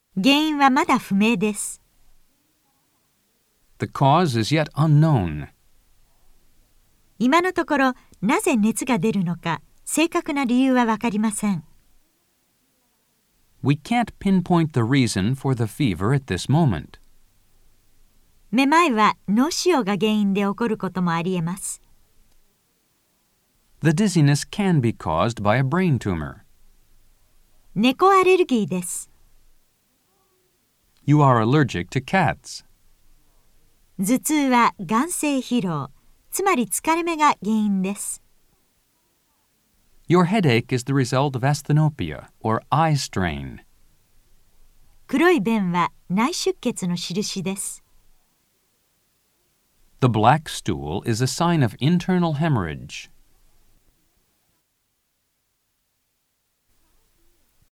原因はまだ不明です。 The cause is yet unknown. 今のところ、なぜ熱が出るのか、正確な理由はわかりません。 We can't pinpoint the reason for the fever at this moment. めまいは脳腫瘍が原因で起こることもありえます。 The dizziness can be caused by a brain tumor. 猫アレルギーです。 You are allergic to cats. 頭痛は眼性疲労、つまり疲れ目が原因です。 Your headache is the result of asthenopia or eye strain. 黒い便は内出血の印です。 The black stool is a sign of internal hemorrhage.